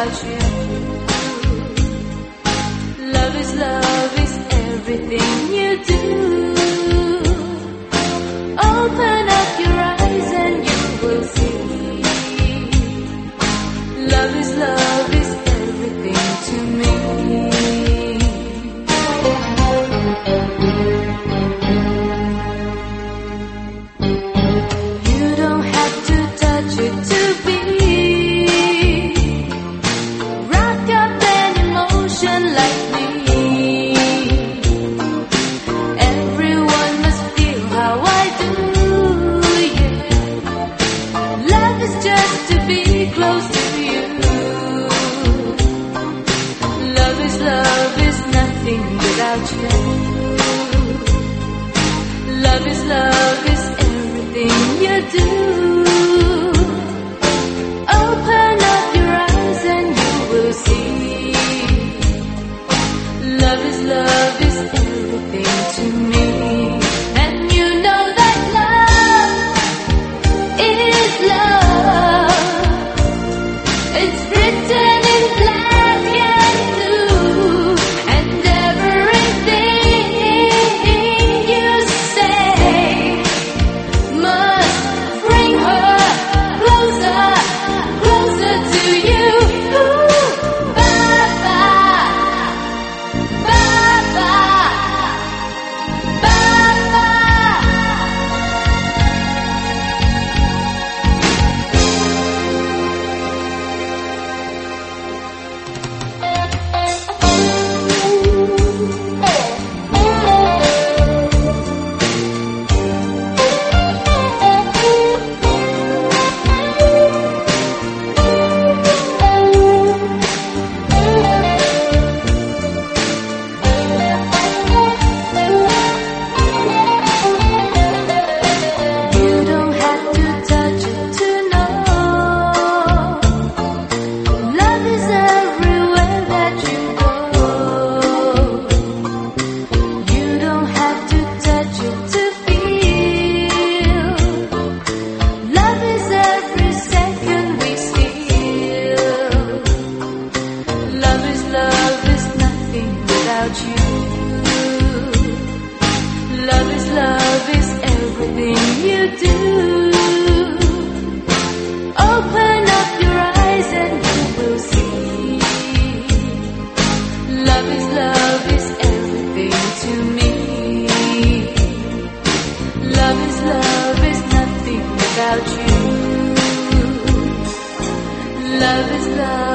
without you. Love is everything you do. Open up your eyes and you will see. Love is everything to me. You don't have to touch it to be wrapped up in emotion like me. Everyone must feel how I do, yeah. Love is just to be close to you. Love is nothing without you. Love is everything you do. Open up your eyes and you will see. Love is everything to me. And you know that love is love. It's written in black and blue. And everything you say must bring her closer, closer to you. Bye bye, bye bye, bye bye. You don't have to touch it to know. Love is everywhere that you go. You don't have to touch it to feel. Love is every second we steal. Love is nothing without you. Love is everything you do. Open up your eyes and you will see. Love is everything to me. Love is nothing without you. Love is